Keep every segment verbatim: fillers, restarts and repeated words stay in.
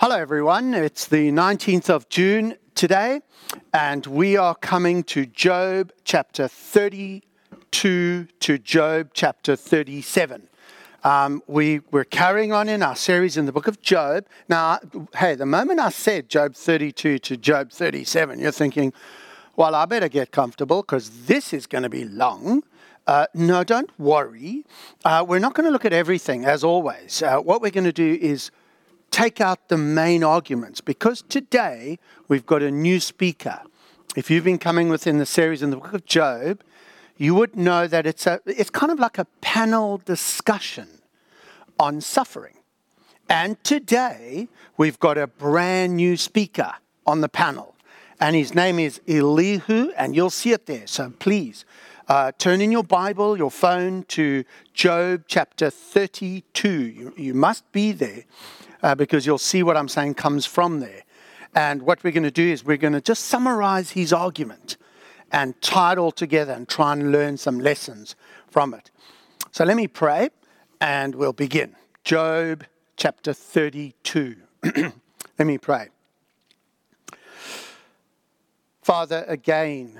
Hello everyone, it's the nineteenth of June today, and we are coming to Job chapter thirty-two to Job chapter thirty-seven. Um, we, we're carrying on in our series in the book of Job. Now, hey, the moment I said Job thirty-two to Job thirty-seven, you're thinking, well, I better get comfortable because this is going to be long. Uh, no, don't worry. Uh, we're not going to look at everything, as always. Uh, what we're going to do is take out the main arguments, because today we've got a new speaker. If you've been coming within the series in the book of Job, you would know that it's a it's kind of like a panel discussion on suffering. And today we've got a brand new speaker on the panel, and his name is Elihu, and you'll see it there. So please uh, turn in your Bible, your phone to Job chapter thirty-two. You, you must be there. Uh, because you'll see what I'm saying comes from there. And what we're going to do is we're going to just summarize his argument and tie it all together and try and learn some lessons from it. So let me pray and we'll begin. Job chapter thirty-two. Let me pray. Father, again,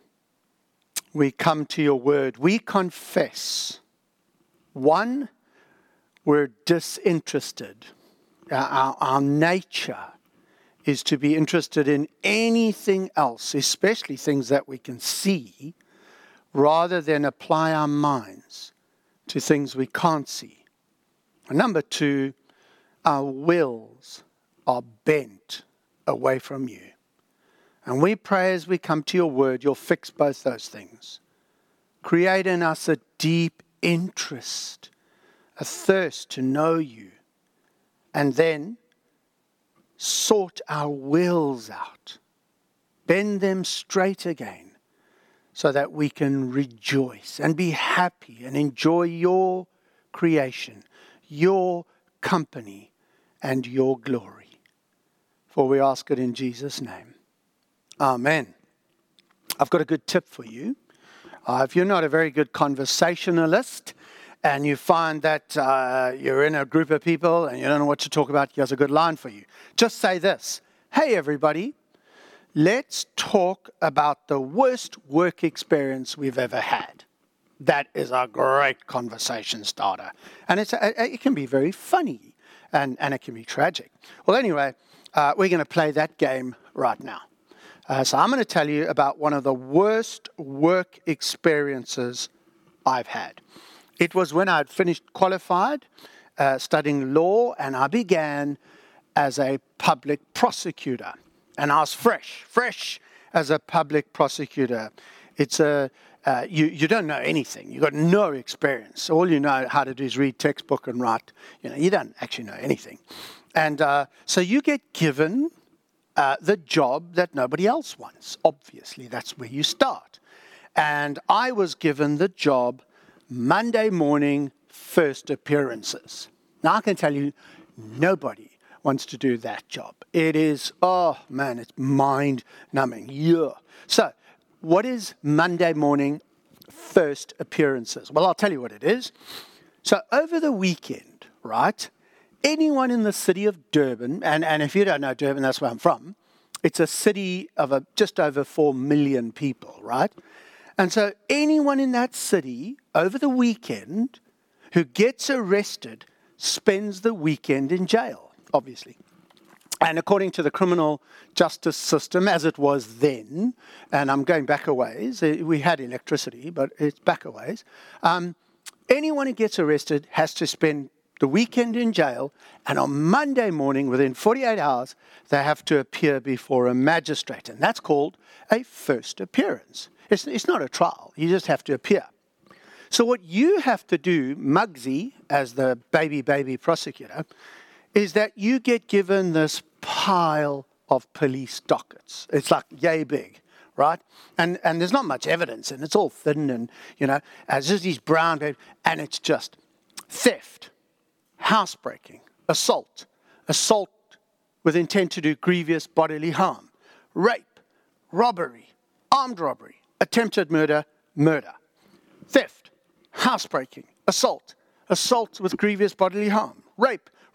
we come to your word. We confess, one, we're disinterested. Our, our nature is to be interested in anything else, especially things that we can see, rather than apply our minds to things we can't see. And number two, our wills are bent away from you. And we pray as we come to your word, you'll fix both those things. Create in us a deep interest, a thirst to know you. And then sort our wills out. Bend them straight again so that we can rejoice and be happy and enjoy your creation, your company, and your glory. For we ask it in Jesus' name. Amen. I've got a good tip for you. Uh, if you're not a very good conversationalist, and you find that uh, you're in a group of people and you don't know what to talk about, he has a good line for you. Just say this: hey, everybody, let's talk about the worst work experience we've ever had. That is a great conversation starter. And it's a, it can be very funny and, and it can be tragic. Well, anyway, uh, we're going to play that game right now. Uh, so I'm going to tell you about one of the worst work experiences I've had. It was when I'd finished qualified, uh, studying law, and I began as a public prosecutor. And I was fresh, fresh as a public prosecutor. It's a, uh, you, you don't know anything. You've got no experience. All you know how to do is read textbook and write. You know, you don't actually know anything. And uh, so you get given uh, the job that nobody else wants. Obviously, that's where you start. And I was given the job Monday morning first appearances. Now I can tell you, nobody wants to do that job. It is, oh man, it's mind-numbing. Yeah. So, what is Monday morning first appearances? Well, I'll tell you what it is. So, over the weekend, right, anyone in the city of Durban, and, and if you don't know Durban, that's where I'm from, it's a city of a, just over four million people, right? And so anyone in that city over the weekend who gets arrested spends the weekend in jail, obviously. And according to the criminal justice system as it was then, and I'm going back a ways, we had electricity, but it's back a ways, um, anyone who gets arrested has to spend the weekend in jail, and on Monday morning, within forty-eight hours, they have to appear before a magistrate, and that's called a first appearance. It's, it's not a trial. You just have to appear. So what you have to do, Muggsy, as the baby, baby prosecutor, is that you get given this pile of police dockets. It's like yay big, right? And and there's not much evidence, and it's all thin and, you know, it's just these brown papers, and it's just theft, housebreaking, assault, assault with intent to do grievous bodily harm, rape, robbery, armed robbery, attempted murder, murder, theft, housebreaking, assault, assault with grievous bodily harm, rape,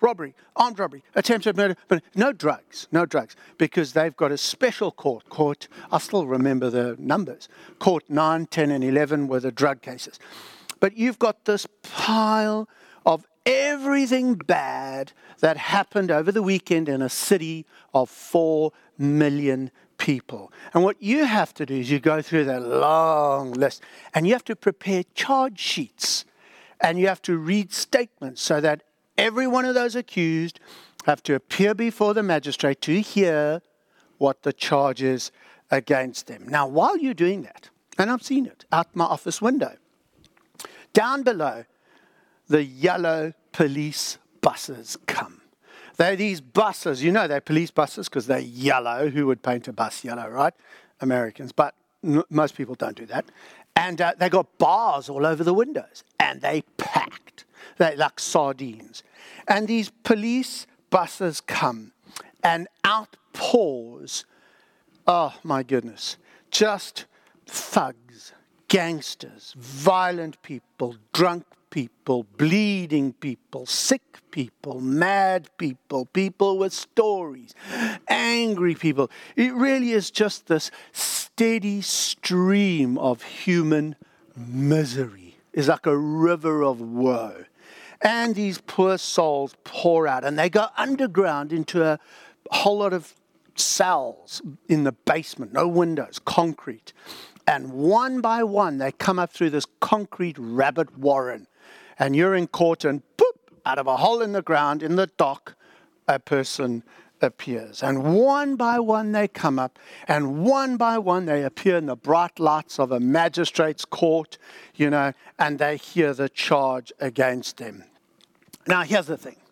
robbery, armed robbery, attempted murder, but no drugs, no drugs, because they've got a special court, court, I still remember the numbers, court nine, ten, and eleven were the drug cases. But you've got this pile of everything bad that happened over the weekend in a city of four million people. And what you have to do is you go through that long list and you have to prepare charge sheets and you have to read statements so that every one of those accused have to appear before the magistrate to hear what the charge is against them. Now, while you're doing that, and I've seen it out my office window, down below, the yellow police buses come. They're these buses, you know they're police buses because they're yellow. Who would paint a bus yellow, right? Americans, but n- most people don't do that. And uh, they got bars all over the windows, and they packed. They're like sardines. And these police buses come, and out pours, oh my goodness, just thugs, gangsters, violent people, drunk people, bleeding people, sick people, mad people, people with stories, angry people. It really is just this steady stream of human misery. It's like a river of woe. And these poor souls pour out, and they go underground into a whole lot of cells in the basement, no windows, concrete. And one by one, they come up through this concrete rabbit warren. And you're in court, and boop, out of a hole in the ground, in the dock, a person appears. And one by one they come up, and one by one they appear in the bright lights of a magistrate's court, you know, and they hear the charge against them. Now, here's the thing.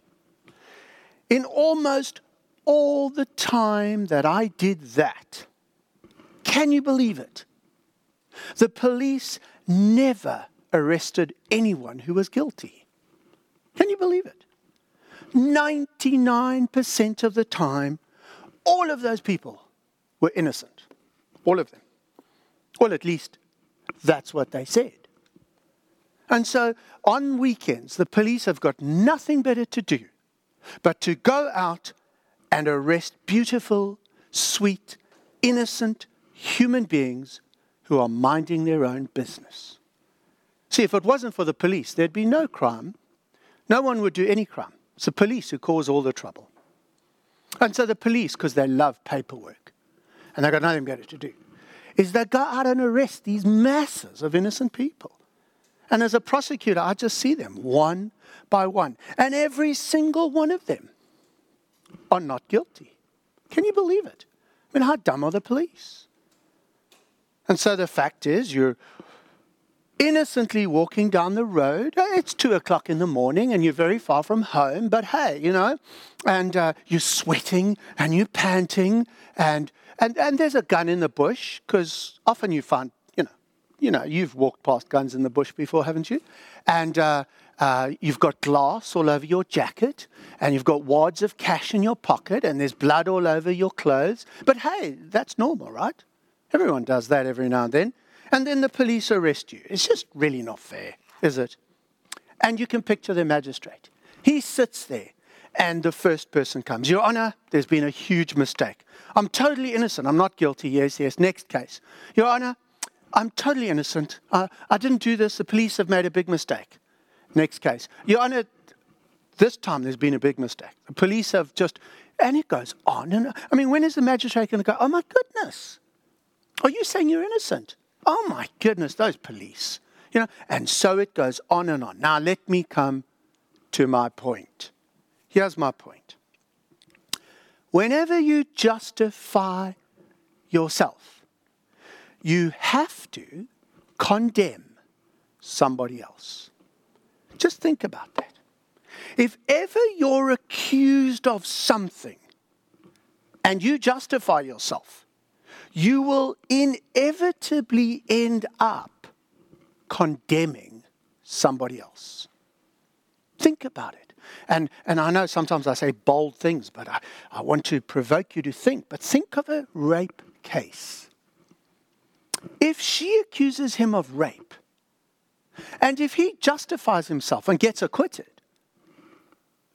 In almost all the time that I did that, can you believe it? The police never arrested anyone who was guilty. Can you believe it? ninety-nine percent of the time, all of those people were innocent. All of them. Well, at least that's what they said. And so on weekends, the police have got nothing better to do but to go out and arrest beautiful, sweet, innocent human beings who are minding their own business. See, if it wasn't for the police, there'd be no crime. No one would do any crime. It's the police who cause all the trouble. And so the police, because they love paperwork, and they've got nothing better to do, is they go out and arrest these masses of innocent people. And as a prosecutor, I just see them one by one. And every single one of them are not guilty. Can you believe it? I mean, how dumb are the police? And so the fact is, you're innocently walking down the road. It's two o'clock in the morning and you're very far from home, but hey, you know, and uh, you're sweating and you're panting and, and, and there's a gun in the bush because often you find, you know, you know, you've walked past guns in the bush before, haven't you? And uh, uh, you've got glass all over your jacket and you've got wads of cash in your pocket and there's blood all over your clothes. But hey, that's normal, right? Everyone does that every now and then. And then the police arrest you. It's just really not fair, is it? And you can picture the magistrate. He sits there and the first person comes. Your Honor, there's been a huge mistake. I'm totally innocent. I'm not guilty. Yes, yes. Next case. Your Honor, I'm totally innocent. I, I didn't do this. The police have made a big mistake. Next case. Your Honor, this time there's been a big mistake. The police have just, and it goes on and on. I mean, when is the magistrate going to go, oh my goodness, are you saying you're innocent? Oh my goodness, those police. You know, and so it goes on and on. Now let me come to my point. Here's my point. Whenever you justify yourself, you have to condemn somebody else. Just think about that. If ever you're accused of something and you justify yourself, you will inevitably end up condemning somebody else. Think about it. And, and I know sometimes I say bold things, but I, I want to provoke you to think. But think of a rape case. If she accuses him of rape, and if he justifies himself and gets acquitted,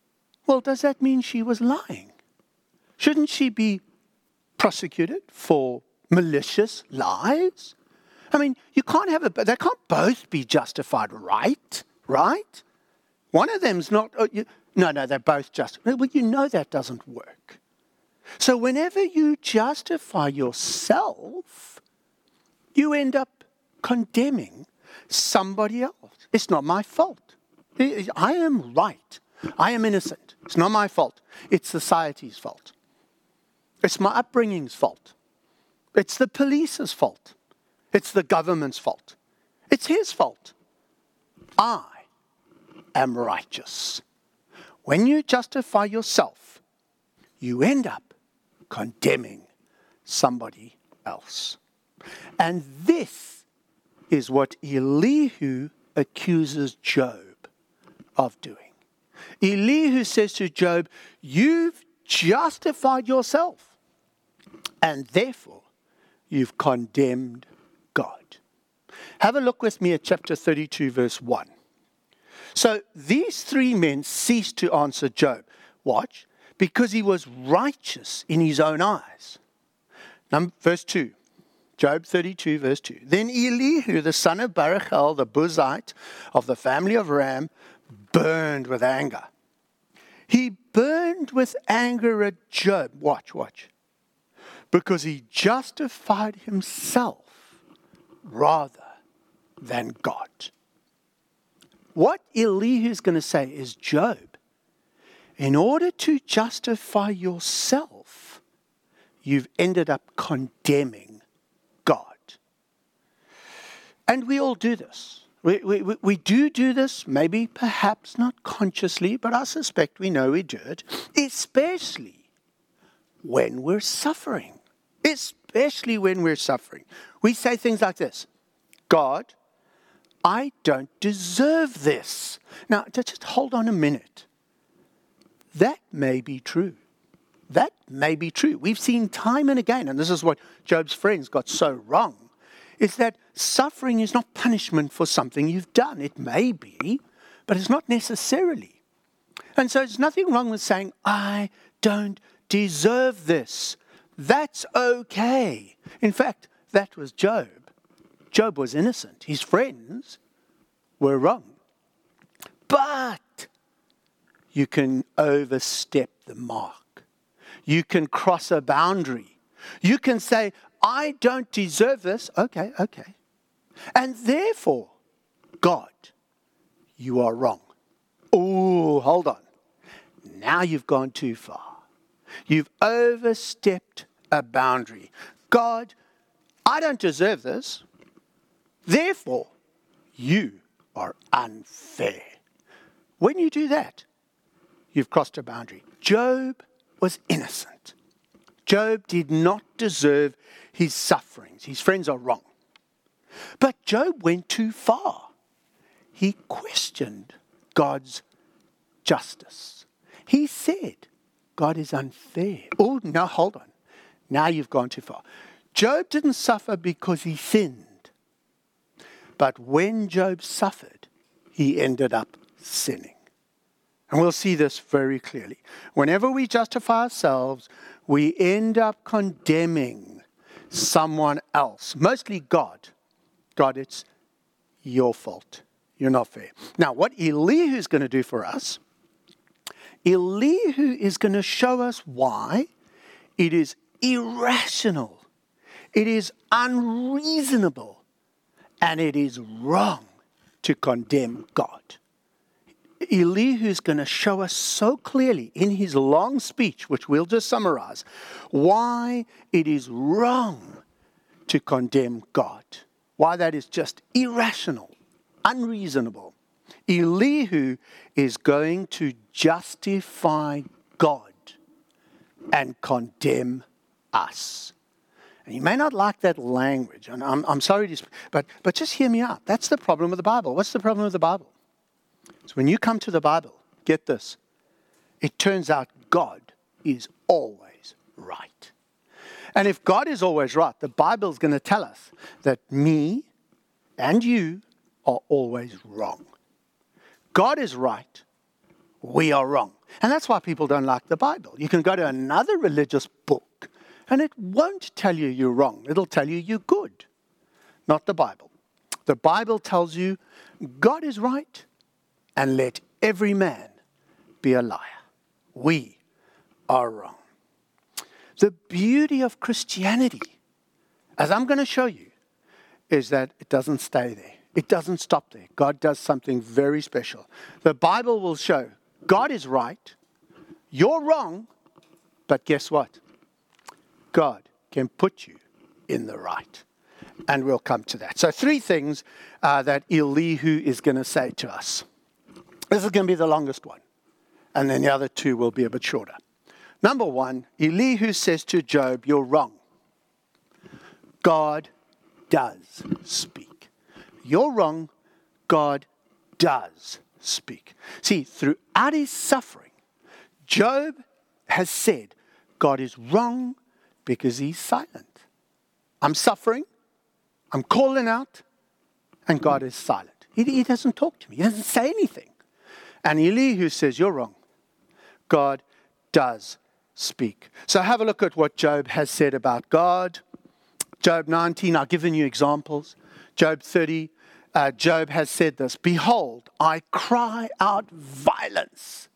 Well, does that mean she was lying? Shouldn't she be prosecuted for malicious lies? I mean, you can't have a, they can't both be justified, right? Right? One of them's not, oh, you, no, no, they're both just, well, you know that doesn't work. So whenever you justify yourself, you end up condemning somebody else. It's not my fault. I am right. I am innocent. It's not my fault. It's society's fault. It's my upbringing's fault. It's the police's fault. It's the government's fault. It's his fault. I am righteous. When you justify yourself, you end up condemning somebody else. And this is what Elihu accuses Job of doing. Elihu says to Job, you've justified yourself, and therefore you've condemned God. Have a look with me at chapter thirty-two, verse one. So these three men ceased to answer Job. Watch. Because he was righteous in his own eyes. Number, verse two. Job thirty-two, verse two. Then Elihu, the son of Barachel, the Buzite of the family of Ram, burned with anger. He burned with anger at Job. Watch, watch. Because he justified himself rather than God. What Elihu is going to say is, Job, in order to justify yourself, you've ended up condemning God. And we all do this. We, we, we do do this, maybe perhaps not consciously, but I suspect we know we do it, especially when we're suffering. Especially when we're suffering. We say things like this, God, I don't deserve this. Now, just hold on a minute. That may be true. That may be true. We've seen time and again, and this is what Job's friends got so wrong, is that suffering is not punishment for something you've done. It may be, but it's not necessarily. And so there's nothing wrong with saying, I don't deserve this. That's okay. In fact, that was Job. Job was innocent. His friends were wrong. But you can overstep the mark. You can cross a boundary. You can say, I don't deserve this. Okay, okay. And therefore, God, you are wrong. Oh, hold on. Now you've gone too far. You've overstepped a boundary. God, I don't deserve this. Therefore, you are unfair. When you do that, you've crossed a boundary. Job was innocent. Job did not deserve his sufferings. His friends are wrong. But Job went too far. He questioned God's justice. He said, God is unfair. Oh, no, hold on. Now you've gone too far. Job didn't suffer because he sinned. But when Job suffered, he ended up sinning. And we'll see this very clearly. Whenever we justify ourselves, we end up condemning someone else, mostly God. God, it's your fault. You're not fair. Now, what Elihu is going to do for us, Elihu is going to show us why it is irrational, it is unreasonable, and it is wrong to condemn God. Elihu is going to show us so clearly in his long speech, which we'll just summarize, why it is wrong to condemn God. Why that is just irrational, unreasonable. Elihu is going to justify God and condemn us. And you may not like that language, and I'm, I'm sorry to speak, but, but just hear me out. That's the problem with the Bible. What's the problem with the Bible? So when you come to the Bible, get this. It turns out God is always right. And if God is always right, the Bible is going to tell us that me and you are always wrong. God is right we are wrong. And that's why people don't like the Bible. You can go to another religious book and it won't tell you you're wrong. It'll tell you you're good. Not the Bible. The Bible tells you God is right and let every man be a liar. We are wrong. The beauty of Christianity, as I'm going to show you, is that it doesn't stay there. It doesn't stop there. God does something very special. The Bible will show God is right, you're wrong, but guess what? God can put you in the right. And we'll come to that. So three things uh, that Elihu is going to say to us. This is going to be the longest one. And then the other two will be a bit shorter. Number one, Elihu says to Job, you're wrong. God does speak. You're wrong. God does speak. See, throughout his suffering, Job has said, God is wrong because he's silent. I'm suffering. I'm calling out. And God is silent. He, he doesn't talk to me. He doesn't say anything. And Elihu says, you're wrong. God does speak. So have a look at what Job has said about God. Job nineteen, I've given you examples. Job thirty, uh, Job has said this, behold, I cry out violence,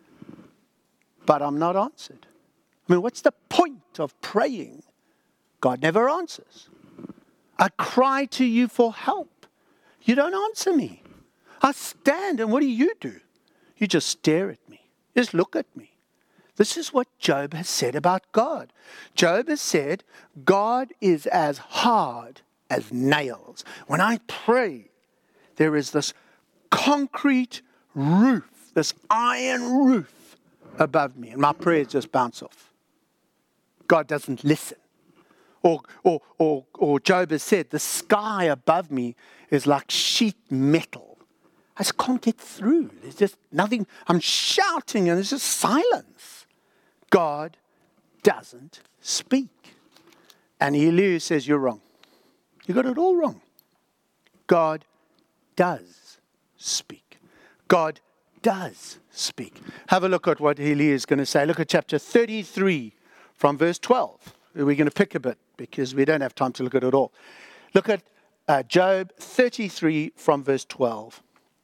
but I'm not answered. I mean, what's the point of praying? God never answers. I cry to you for help. You don't answer me. I stand, and what do you do? You just stare at me. Just look at me. This is what Job has said about God. Job has said, God is as hard as nails. When I pray, there is this concrete roof, this iron roof above me, and my prayers just bounce off. God doesn't listen. Or, or, or, or Job has said, the sky above me is like sheet metal. I just can't get through. There's just nothing. I'm shouting and there's just silence. God doesn't speak. And Elihu says, you're wrong. You got it all wrong. God does speak. God does speak. Have a look at what Elihu is going to say. Look at chapter thirty-three from verse twelve. We're going to pick a bit because we don't have time to look at it all. Look at uh, Job thirty-three from verse twelve.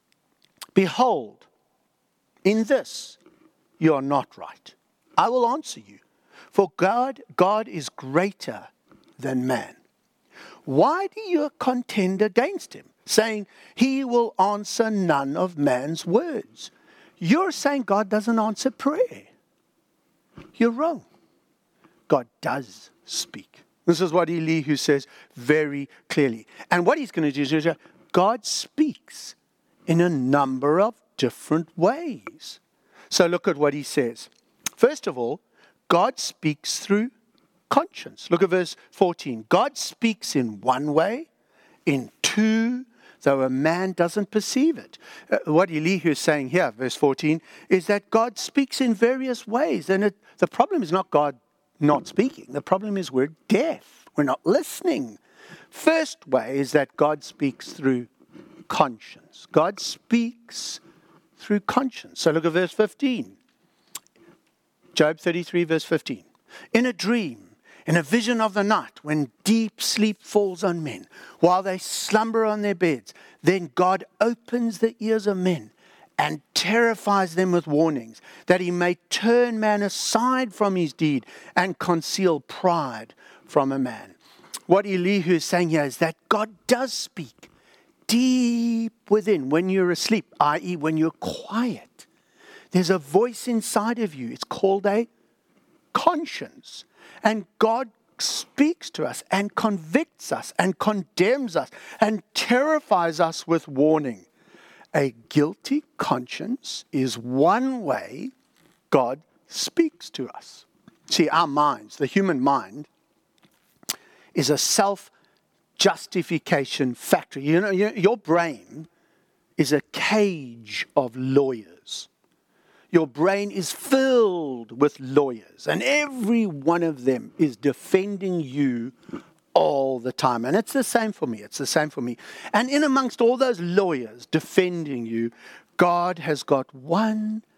Behold, in this you are not right. I will answer you. For God, God is greater than man. Why do you contend against him, saying he will answer none of man's words? You're saying God doesn't answer prayer. You're wrong. God does speak. This is what Elihu says very clearly. And what he's going to do is God speaks in a number of different ways. So look at what he says. First of all, God speaks through conscience. Look at verse fourteen. God speaks in one way, in two, though a man doesn't perceive it. Uh, what Elihu is saying here, verse fourteen, is that God speaks in various ways. And it, the problem is not God not speaking. The problem is we're deaf. We're not listening. First way is that God speaks through conscience. God speaks through conscience. So look at verse fifteen. Job thirty-three, verse fifteen. In a dream, in a vision of the night, when deep sleep falls on men, while they slumber on their beds, then God opens the ears of men and terrifies them with warnings, that he may turn man aside from his deed and conceal pride from a man. What Elihu is saying here is that God does speak deep within when you're asleep, that is when you're quiet. There's a voice inside of you. It's called a conscience. And God speaks to us and convicts us and condemns us and terrifies us with warning. A guilty conscience is one way God speaks to us. See, our minds, the human mind, is a self-justification factory. You know, your brain is a cage of lawyers. Your brain is filled with lawyers, and every one of them is defending you all the time. And it's the same for me. It's the same for me. And in amongst all those lawyers defending you, God has got one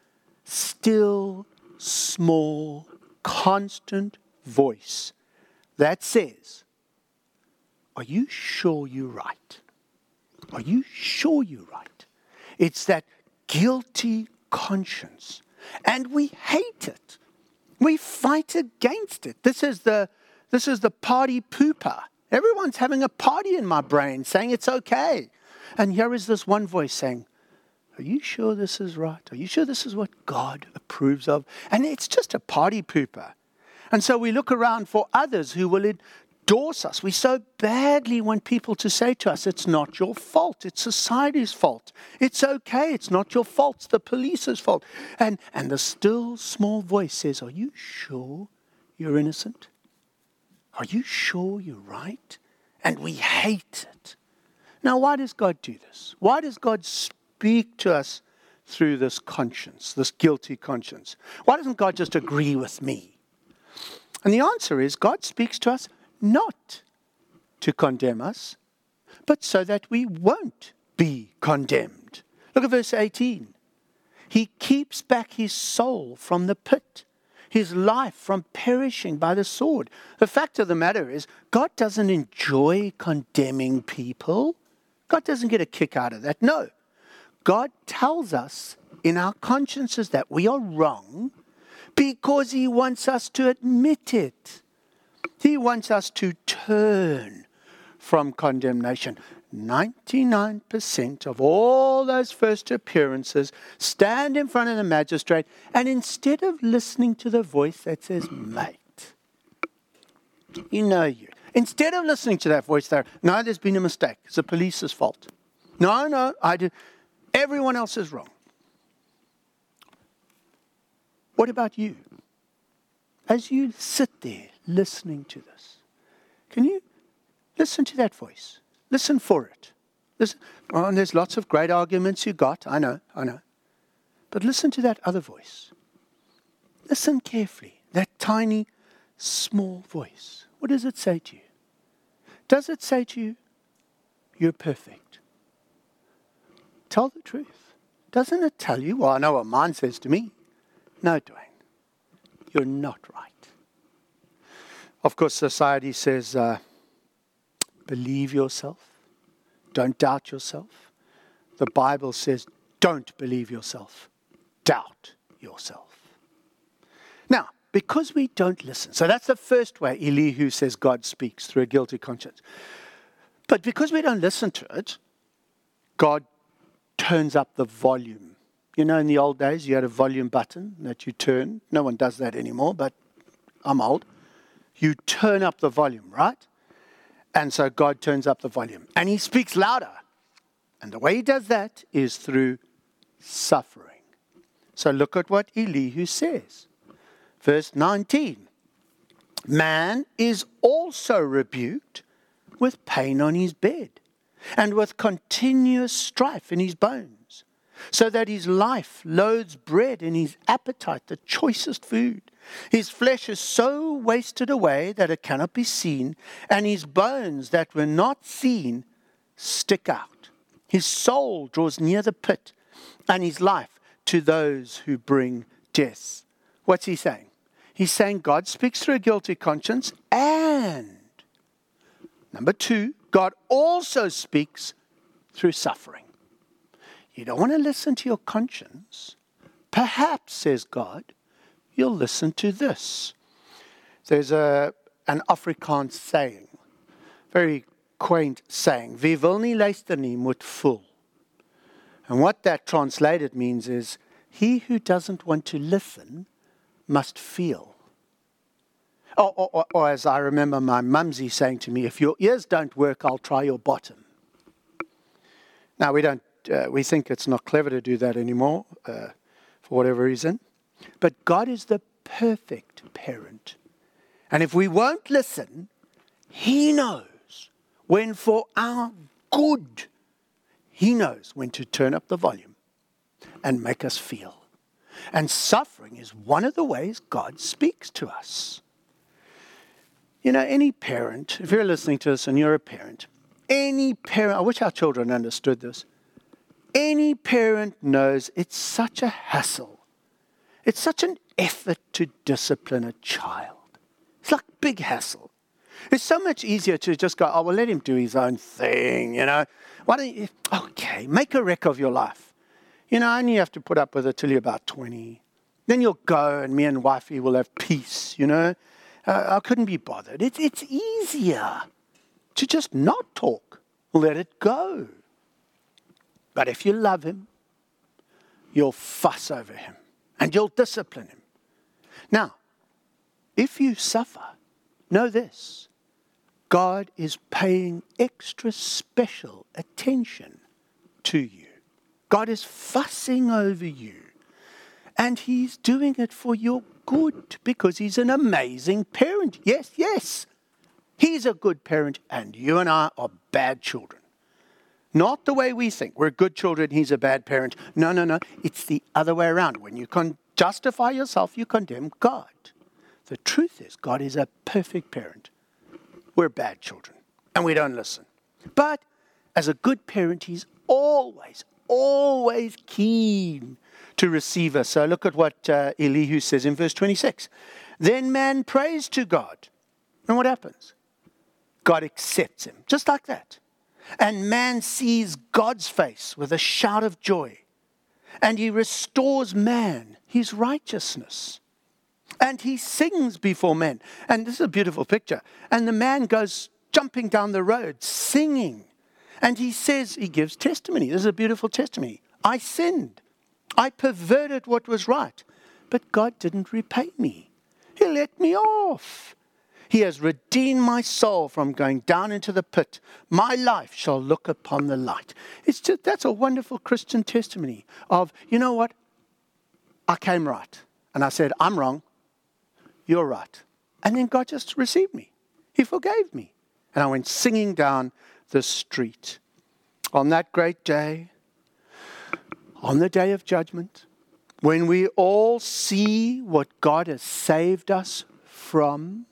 still, small, constant voice that says, are you sure you're right? Are you sure you're right? It's that guilty conscience. And we hate it. We fight against it. This is the this is the party pooper. Everyone's having a party in my brain saying it's okay. And here is this one voice saying, are you sure this is right? Are you sure this is what God approves of? And it's just a party pooper. And so we look around for others who will endorse us. We so badly want people to say to us, it's not your fault. It's society's fault. It's okay. It's not your fault. It's the police's fault. And, and the still small voice says, are you sure you're innocent? Are you sure you're right? And we hate it. Now, why does God do this? Why does God speak to us through this conscience, this guilty conscience? Why doesn't God just agree with me? And the answer is God speaks to us not to condemn us, but so that we won't be condemned. Look at verse eighteen. He keeps back his soul from the pit, his life from perishing by the sword. The fact of the matter is, God doesn't enjoy condemning people. God doesn't get a kick out of that. No. God tells us in our consciences that we are wrong because he wants us to admit it. He wants us to turn from condemnation. ninety-nine percent of all those first appearances stand in front of the magistrate, and instead of listening to the voice that says, mate, you know you. Instead of listening to that voice there, no, there's been a mistake. It's the police's fault. No, no, I did. Everyone else is wrong. What about you? As you sit there listening to this, can you listen to that voice? Listen for it. Listen. Oh, and there's lots of great arguments you got. I know, I know. But listen to that other voice. Listen carefully. That tiny, small voice. What does it say to you? Does it say to you, you're perfect? Tell the truth. Doesn't it tell you, well, I know what mine says to me. No, Dwayne, you're not right. Of course, society says, uh, believe yourself. Don't doubt yourself. The Bible says, don't believe yourself. Doubt yourself. Now, because we don't listen. So that's the first way Elihu says God speaks, through a guilty conscience. But because we don't listen to it, God turns up the volume. You know, in the old days, you had a volume button that you turn. No one does that anymore, but I'm old. You turn up the volume, right? And so God turns up the volume. And he speaks louder. And the way he does that is through suffering. So look at what Elihu says. Verse nineteen. Man is also rebuked with pain on his bed, and with continuous strife in his bones, so that his life loathes bread and his appetite the choicest food. His flesh is so wasted away that it cannot be seen, and his bones that were not seen stick out. His soul draws near the pit, and his life to those who bring death. What's he saying? He's saying God speaks through a guilty conscience, and number two, God also speaks through suffering. You don't want to listen to your conscience. Perhaps, says God, you'll listen to this. There's a an Afrikaans saying, very quaint saying, Wie wil nie luister nie, moet voel. And what that translated means is, he who doesn't want to listen must feel. Or, or, or, or as I remember my mumsy saying to me, if your ears don't work, I'll try your bottom. Now, we don't, uh, we think it's not clever to do that anymore, uh, for whatever reason. But God is the perfect parent. And if we won't listen, he knows when for our good, he knows when to turn up the volume and make us feel. And suffering is one of the ways God speaks to us. You know, any parent, if you're listening to this and you're a parent, any parent, I wish our children understood this, any parent knows it's such a hassle It's such an effort to discipline a child. It's like big hassle. It's so much easier to just go, oh, well, let him do his own thing, you know. Why don't you, okay, make a wreck of your life. You know, only you have to put up with it till you're about twenty. Then you'll go and me and wifey will have peace, you know. Uh, I couldn't be bothered. It's, it's easier to just not talk. Let it go. But if you love him, you'll fuss over him and you'll discipline him. Now, if you suffer, know this. God is paying extra special attention to you. God is fussing over you. And he's doing it for your good because he's an amazing parent. Yes, yes. He's a good parent and you and I are bad children. Not the way we think. We're good children, he's a bad parent. No, no, no. It's the other way around. When you can justify yourself, you condemn God. The truth is, God is a perfect parent. We're bad children and we don't listen. But as a good parent, he's always, always keen to receive us. So look at what uh, Elihu says in verse twenty-six. Then man prays to God. And what happens? God accepts him, just like that. And man sees God's face with a shout of joy. And he restores man his righteousness. And he sings before men. And this is a beautiful picture. And the man goes jumping down the road, singing. And he says, he gives testimony. This is a beautiful testimony. I sinned. I perverted what was right. But God didn't repay me. He let me off. He has redeemed my soul from going down into the pit. My life shall look upon the light. It's just, that's a wonderful Christian testimony of, you know what? I came right. And I said, I'm wrong. You're right. And then God just received me. He forgave me. And I went singing down the street. On that great day, on the day of judgment, when we all see what God has saved us from,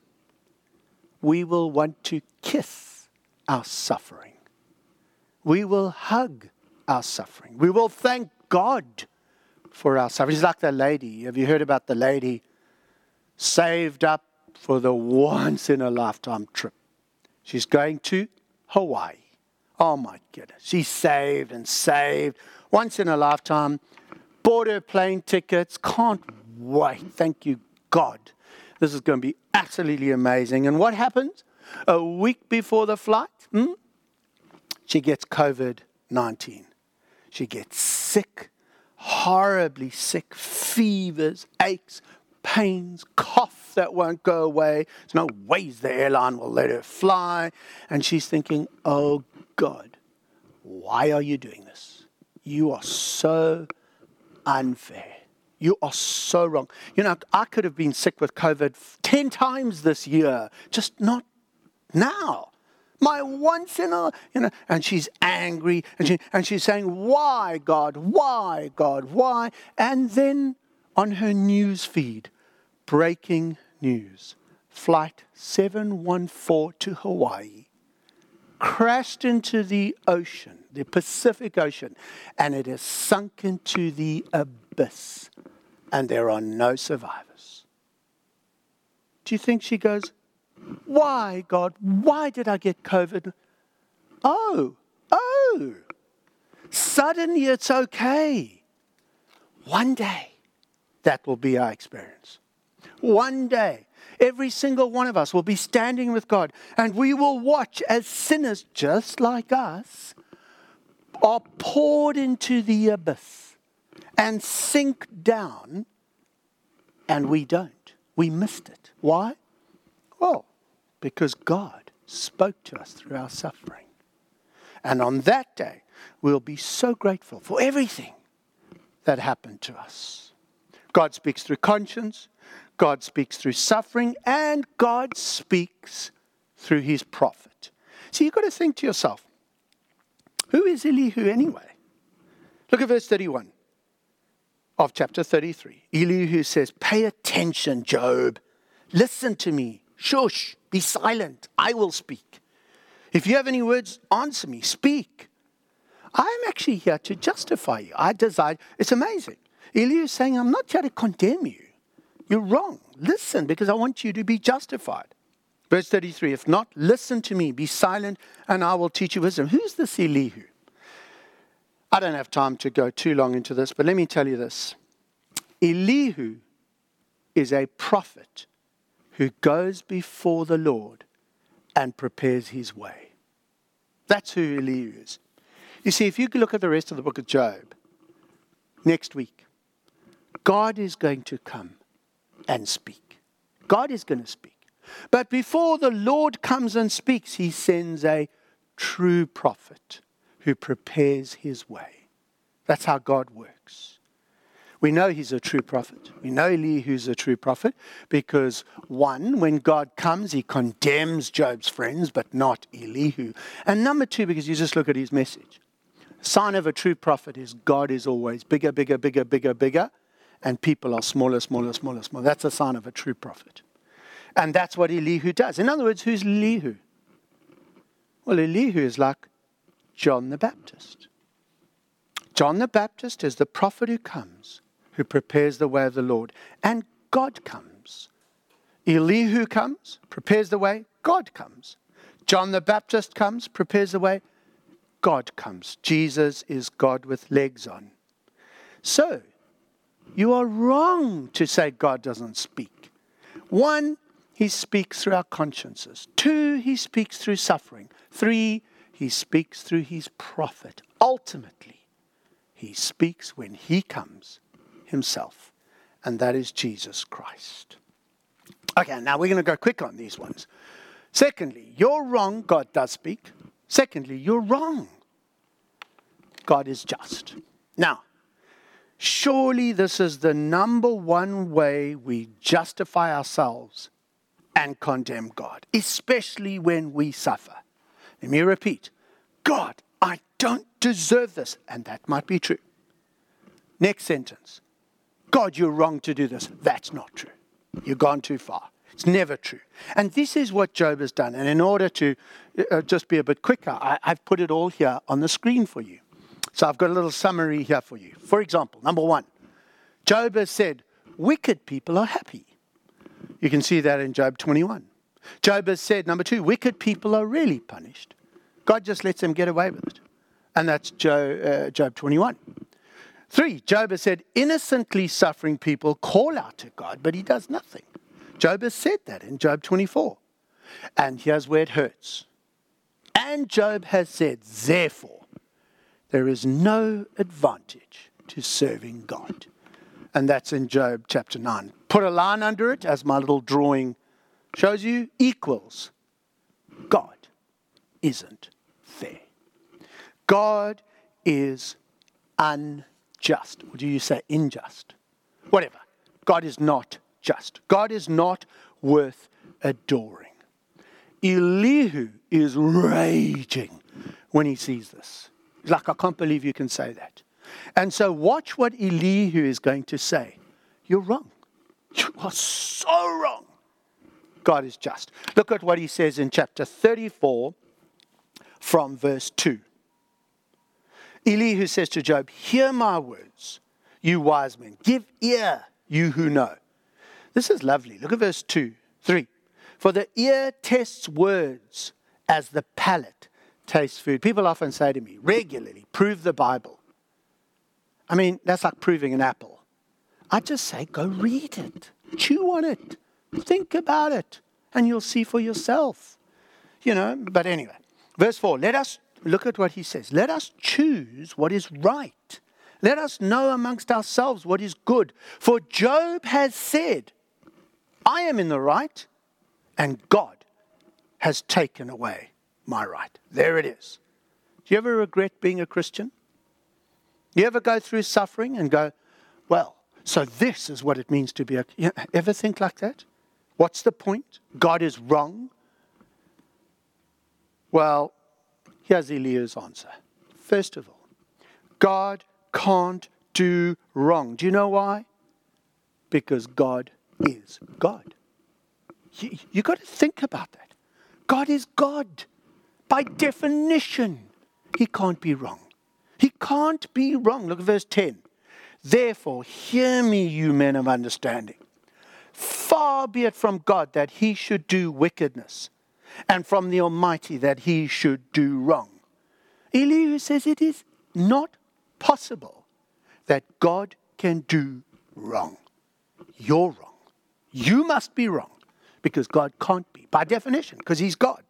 we will want to kiss our suffering. We will hug our suffering. We will thank God for our suffering. It's like the lady. Have you heard about the lady saved up for the once-in-a-lifetime trip? She's going to Hawaii. Oh my goodness. She's saved and saved. Once in a lifetime. Bought her plane tickets. Can't wait. Thank you, God. This is going to be absolutely amazing. And what happens? A week before the flight, hmm, she gets covid nineteen. She gets sick, horribly sick, fevers, aches, pains, cough that won't go away. There's no ways the airline will let her fly. And she's thinking, oh God, why are you doing this? You are so unfair. You are so wrong. You know, I could have been sick with COVID ten times this year, just not now. My once in a, you know, and she's angry and she and she's saying, why, God, why, God, why? And then on her news feed, breaking news, flight seven one four to Hawaii crashed into the ocean, the Pacific Ocean, and it has sunk into the abyss. And there are no survivors. Do you think she goes, why, God, why did I get COVID? Oh, oh, suddenly it's okay. One day, that will be our experience. One day, every single one of us will be standing with God, and we will watch as sinners just like us are poured into the abyss and sink down, and we don't. We missed it. Why? Well, because God spoke to us through our suffering. And on that day, we'll be so grateful for everything that happened to us. God speaks through conscience, God speaks through suffering, and God speaks through his prophet. So you've got to think to yourself, who is Elihu anyway? Look at verse thirty-one of chapter thirty-three. Elihu says, pay attention, Job. Listen to me. Shush, be silent. I will speak. If you have any words, answer me. Speak. I'm actually here to justify you. I desire. It's amazing. Elihu is saying, I'm not here to condemn you. You're wrong. Listen, because I want you to be justified. Verse thirty-three, if not, listen to me, be silent, and I will teach you wisdom. Who's this Elihu? I don't have time to go too long into this, but let me tell you this. Elihu is a prophet who goes before the Lord and prepares his way. That's who Elihu is. You see, if you look at the rest of the book of Job, next week, God is going to come and speak. God is going to speak. But before the Lord comes and speaks, he sends a true prophet who prepares his way. That's how God works. We know he's a true prophet. We know Elihu's a true prophet because, one, when God comes, he condemns Job's friends, but not Elihu. And number two, because you just look at his message. The sign of a true prophet is God is always bigger, bigger, bigger, bigger, bigger, and people are smaller, smaller, smaller, smaller. That's a sign of a true prophet. And that's what Elihu does. In other words, who's Elihu? Well, Elihu is like John the Baptist. John the Baptist is the prophet who comes, who prepares the way of the Lord. And God comes. Elihu comes, prepares the way, God comes. John the Baptist comes, prepares the way, God comes. Jesus is God with legs on. So, you are wrong to say God doesn't speak. One, he speaks through our consciences. Two, he speaks through suffering. Three, he speaks through his prophet. Ultimately, he speaks when he comes himself, and that is Jesus Christ. Okay, now we're going to go quick on these ones. Secondly, you're wrong, God does speak. Secondly, you're wrong, God is just. Now, surely this is the number one way we justify ourselves and condemn God, especially when we suffer. Let me repeat, God, I don't deserve this, and that might be true. Next sentence. God, you're wrong to do this. That's not true. You've gone too far. It's never true. And this is what Job has done. And in order to uh, just be a bit quicker, I, I've put it all here on the screen for you. So I've got a little summary here for you. For example, number one, Job has said, wicked people are happy. You can see that in Job twenty-one. Job has said, number two, wicked people are really punished. God just lets them get away with it. And that's Job, uh, Job twenty-one. Three, Job has said, innocently suffering people call out to God, but he does nothing. Job has said that in Job twenty-four. And here's where it hurts. And Job has said, therefore, there is no advantage to serving God. And that's in Job chapter nine. Put a line under it, as my little drawing shows you, equals God isn't fair. God is unjust. Or do you say unjust? Whatever. God is not just. God is not worth adoring. Elihu is raging when he sees this. He's like, I can't believe you can say that. And so watch what Elihu is going to say. You're wrong. You are so wrong. God is just. Look at what he says in chapter thirty-four from verse two. Elihu says to Job, hear my words, you wise men. Give ear, you who know. This is lovely. Look at verse two, three. For the ear tests words as the palate tastes food. People often say to me, regularly, prove the Bible. I mean, that's like proving an apple. I just say, go read it. Chew on it. Think about it. And you'll see for yourself. You know, but anyway. Verse four, let us, look at what he says. Let us choose what is right. Let us know amongst ourselves what is good. For Job has said, I am in the right, and God has taken away my right. There it is. Do you ever regret being a Christian? You ever go through suffering and go, well, so this is what it means to be a... You ever think like that? What's the point? God is wrong? Well, here's Elihu's answer. First of all, God can't do wrong. Do you know why? Because God is God. You, you got to think about that. God is God. By definition, he can't be wrong. He can't be wrong. Look at verse ten. Therefore, hear me, you men of understanding. Far be it from God that he should do wickedness, and from the Almighty that he should do wrong. Elihu says it is not possible that God can do wrong. You're wrong. You must be wrong, because God can't be, by definition, because he's God.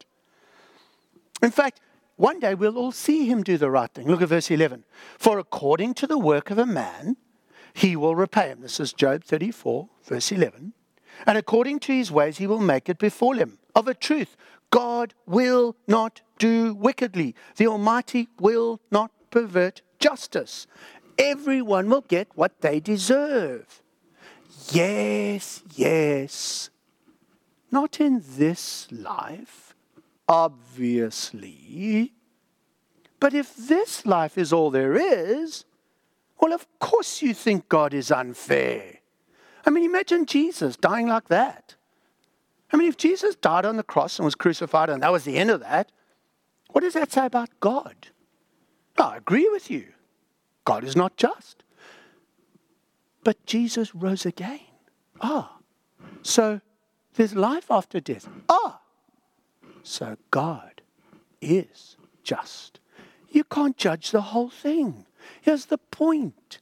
In fact, one day we'll all see him do the right thing. Look at verse eleven. For according to the work of a man, he will repay him. This is Job thirty-four, verse eleven. And according to his ways, he will make it befall him. Of a truth, God will not do wickedly. The Almighty will not pervert justice. Everyone will get what they deserve. Yes, yes. Not in this life, obviously. But if this life is all there is, well, of course you think God is unfair. I mean, imagine Jesus dying like that. I mean, if Jesus died on the cross and was crucified and that was the end of that, what does that say about God? No, I agree with you. God is not just. But Jesus rose again. Ah, so there's life after death. Ah, so God is just. You can't judge the whole thing. Here's the point.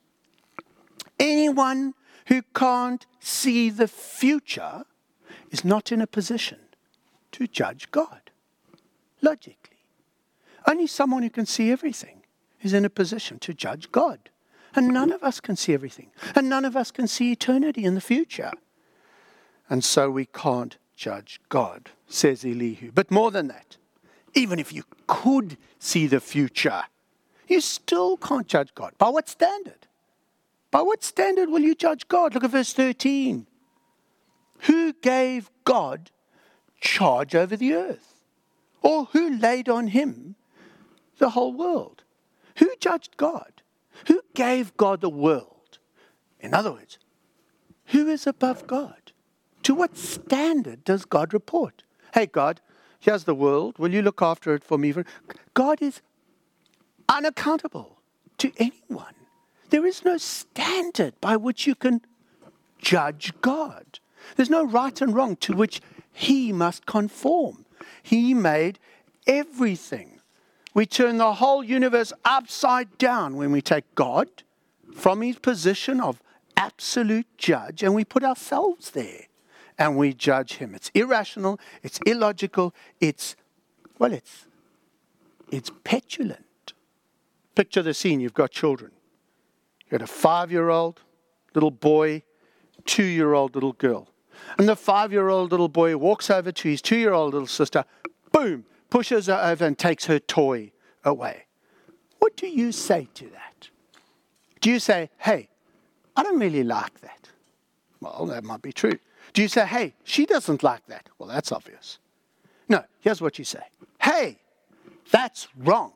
Anyone who can't see the future is not in a position to judge God, logically. Only someone who can see everything is in a position to judge God. And none of us can see everything. And none of us can see eternity in the future. And so we can't judge God, says Elihu. But more than that, even if you could see the future, you still can't judge God. By what standard? By what standard will you judge God? Look at verse thirteen. Who gave God charge over the earth? Or who laid on him the whole world? Who judged God? Who gave God the world? In other words, who is above God? To what standard does God report? Hey, God, here's the world. Will you look after it for me? God is unaccountable to anyone. There is no standard by which you can judge God. There's no right and wrong to which he must conform. He made everything. We turn the whole universe upside down when we take God from his position of absolute judge and we put ourselves there and we judge him. It's irrational, it's illogical, it's, well, it's, it's petulant. Picture the scene. You've got children. You've got a five-year-old little boy, two-year-old little girl. And the five-year-old little boy walks over to his two-year-old little sister, boom, pushes her over and takes her toy away. What do you say to that? Do you say, hey, I don't really like that? Well, that might be true. Do you say, hey, she doesn't like that? Well, that's obvious. No, here's what you say. Hey, that's wrong.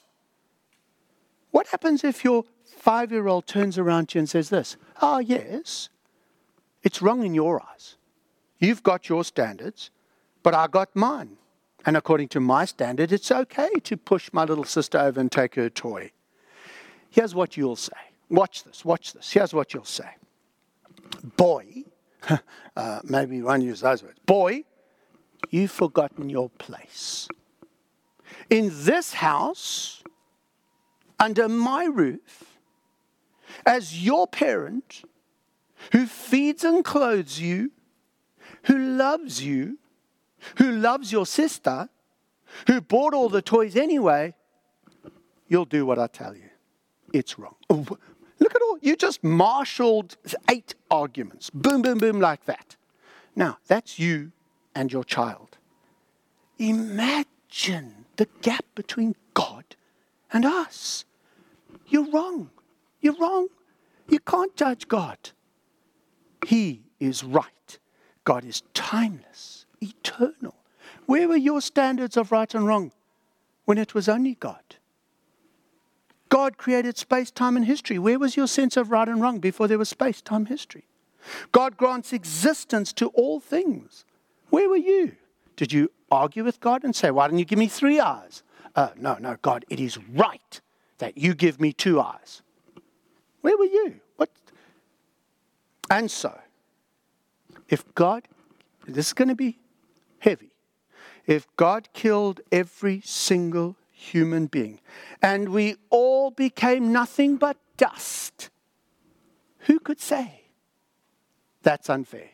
What happens if your five-year-old turns around to you and says this? Ah, yes, it's wrong in your eyes. You've got your standards, but I got mine. And according to my standard, it's okay to push my little sister over and take her toy. Here's what you'll say. Watch this, watch this. Here's what you'll say. Boy, uh, maybe you won't use those words. Boy, you've forgotten your place. In this house, under my roof, as your parent, who feeds and clothes you, who loves you, who loves your sister, who bought all the toys anyway, you'll do what I tell you. It's wrong. Oh, look at all, you just marshaled eight arguments. Boom, boom, boom, like that. Now, that's you and your child. Imagine the gap between God and us. You're wrong. You're wrong. You can't judge God. He is right. God is timeless, eternal. Where were your standards of right and wrong when it was only God? God created space, time, and history. Where was your sense of right and wrong before there was space, time, history? God grants existence to all things. Where were you? Did you argue with God and say, why don't you give me three eyes? Uh, no, no, God, it is right that you give me two eyes. Where were you? What, And so, if God, this is going to be heavy, if God killed every single human being and we all became nothing but dust, who could say that's unfair?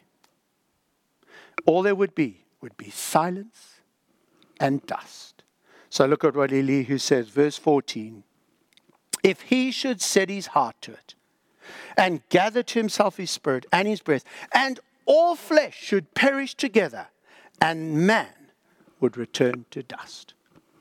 All there would be would be silence and dust. So look at what Elihu says, verse fourteen. If he should set his heart to it and gather to himself his spirit and his breath, and all flesh should perish together, and man would return to dust.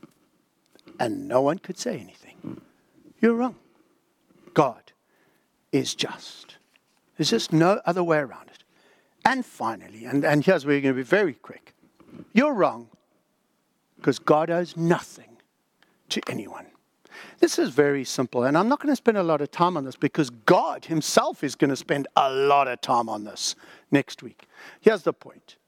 And no one could say anything. You're wrong. God is just. There's just no other way around it. And finally, and, and here's where you're going to be very quick. You're wrong because God owes nothing to anyone. This is very simple, and I'm not going to spend a lot of time on this because God himself is going to spend a lot of time on this next week. Here's the point.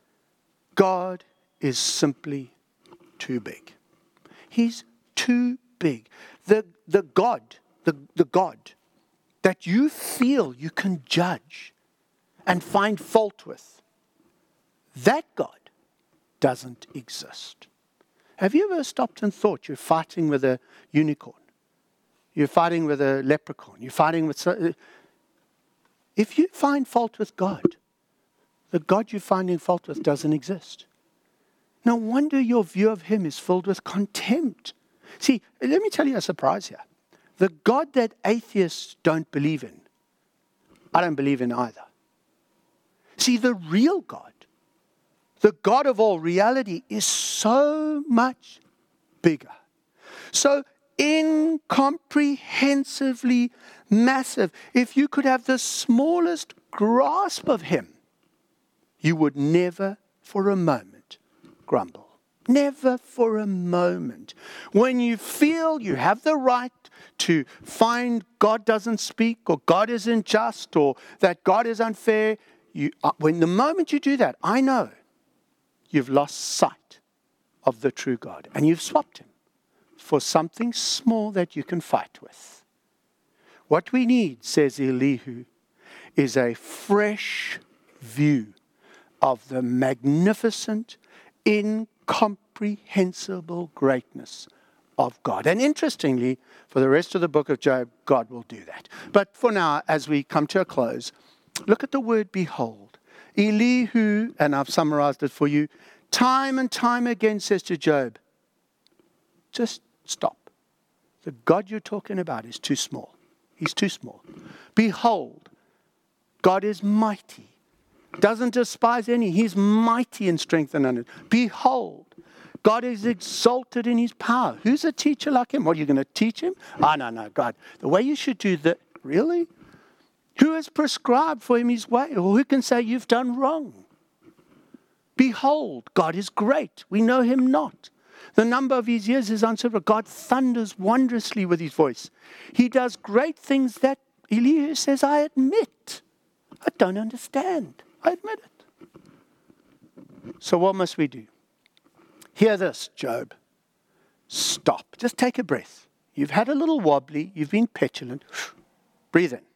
God is simply too big. He's too big. The, the God, the, the God that you feel you can judge and find fault with, that God doesn't exist. Have you ever stopped and thought you're fighting with a unicorn? You're fighting with a leprechaun. You're fighting with... If you find fault with God, the God you're finding fault with doesn't exist. No wonder your view of him is filled with contempt. See, let me tell you a surprise here. The God that atheists don't believe in, I don't believe in either. See, the real God, the God of all reality, is so much bigger, so incomprehensibly massive. If you could have the smallest grasp of him, you would never for a moment grumble. Never for a moment. When you feel you have the right to find God doesn't speak, or God isn't just, or that God is unfair, you, uh, when the moment you do that, I know you've lost sight of the true God, and you've swapped him for something small that you can fight with. What we need, says Elihu, is a fresh view of the magnificent, incomprehensible greatness of God. And interestingly, for the rest of the book of Job, God will do that. But for now, as we come to a close, look at the word behold. Elihu, and I've summarized it for you, time and time again says to Job, just stop. The God you're talking about is too small. He's too small. Behold, God is mighty. Doesn't despise any. He's mighty in strength and understanding. Behold, God is exalted in his power. Who's a teacher like him? What, are you going to teach him? Ah, oh, no, no, God. The way you should do that, really? Who has prescribed for him his way? Or who can say you've done wrong? Behold, God is great. We know him not. The number of his years is unsearchable. God thunders wondrously with his voice. He does great things that Elihu says, I admit. I don't understand. I admit it. So what must we do? Hear this, Job. Stop. Just take a breath. You've had a little wobbly. You've been petulant. Breathe in.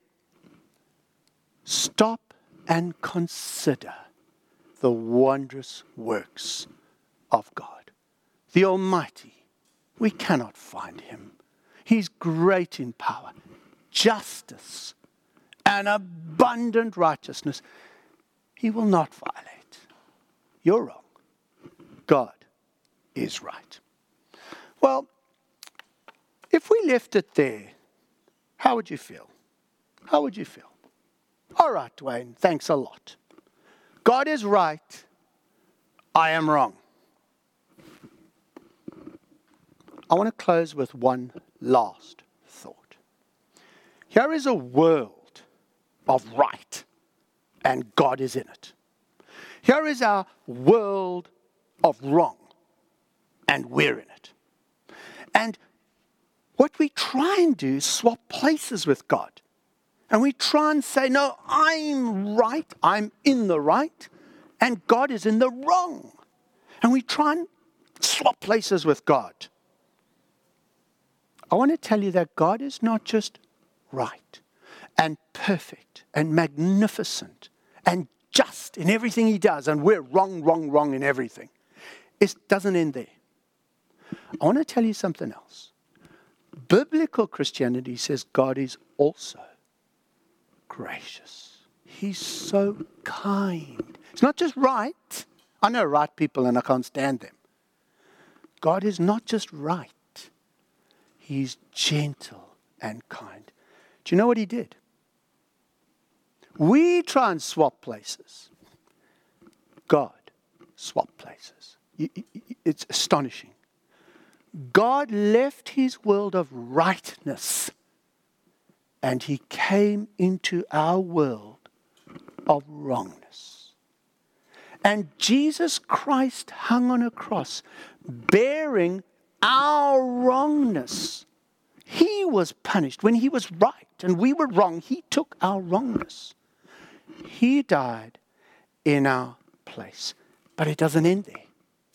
Stop and consider the wondrous works of God. The Almighty. We cannot find him. He's great in power, justice, and abundant righteousness. He will not violate. You're wrong. God is right. Well, if we left it there, how would you feel? How would you feel? All right, Dwayne, thanks a lot. God is right. I am wrong. I want to close with one last thought. Here is a world of right, and God is in it. Here is our world of wrong, and we're in it. And what we try and do is swap places with God. And we try and say, no, I'm right, I'm in the right, and God is in the wrong. And we try and swap places with God. I want to tell you that God is not just right, and perfect and magnificent and just in everything he does, and we're wrong, wrong, wrong in everything. It doesn't end there. I want to tell you something else. Biblical Christianity says God is also gracious. He's so kind. It's not just right. I know right people and I can't stand them. God is not just right. He's gentle and kind. Do you know what he did? We try and swap places. God swapped places. It's astonishing. God left his world of rightness and he came into our world of wrongness. And Jesus Christ hung on a cross, bearing our wrongness. He was punished when he was right and we were wrong. He took our wrongness. He died in our place. But it doesn't end there.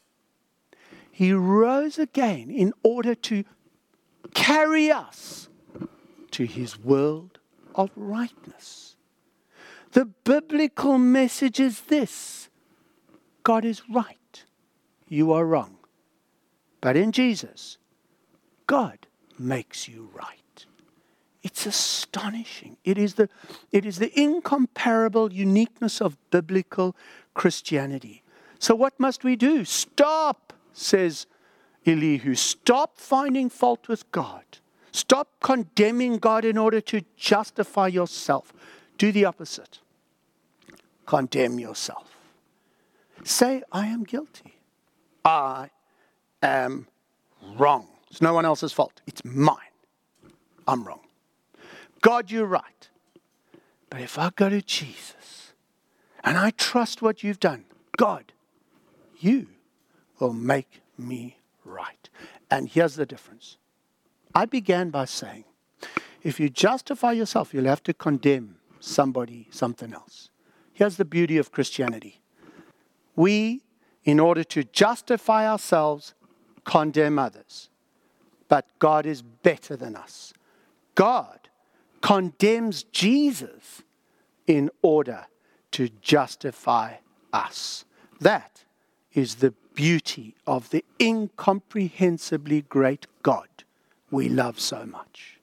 He rose again in order to carry us to his world of rightness. The biblical message is this: God is right. You are wrong. But in Jesus, God makes you right. It's astonishing. It is the, it is the incomparable uniqueness of biblical Christianity. So what must we do? Stop, says Elihu. Stop finding fault with God. Stop condemning God in order to justify yourself. Do the opposite. Condemn yourself. Say, I am guilty. I am wrong. It's no one else's fault. It's mine. I'm wrong. God, you're right. But if I go to Jesus and I trust what you've done, God, you will make me right. And here's the difference. I began by saying, if you justify yourself, you'll have to condemn somebody, something else. Here's the beauty of Christianity. We, in order to justify ourselves, condemn others. But God is better than us. God condemns Jesus in order to justify us. That is the beauty of the incomprehensibly great God we love so much.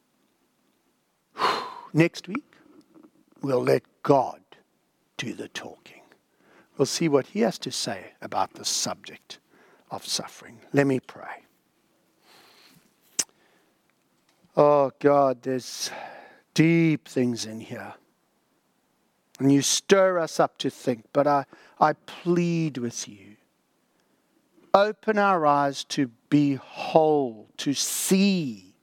Next week, we'll let God do the talking. We'll see what he has to say about the subject of suffering. Let me pray. Oh God, there's deep things in here. And you stir us up to think, but I, I plead with you. Open our eyes to behold, to see,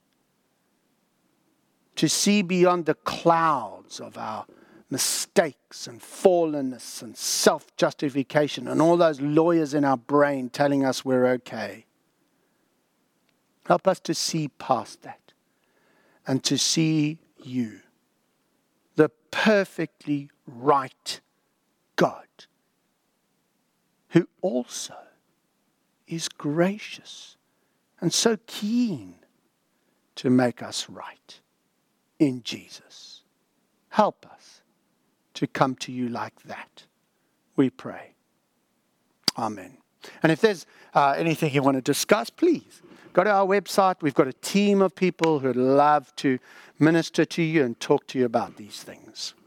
to see beyond the clouds of our mistakes and fallenness and self-justification and all those lawyers in our brain telling us we're okay. Help us to see past that and to see you, the perfectly right God, who also is gracious and so keen to make us right in Jesus. Help us to come to you like that, we pray. Amen. And if there's uh, anything you want to discuss, please go to our website. We've got a team of people who'd love to minister to you and talk to you about these things.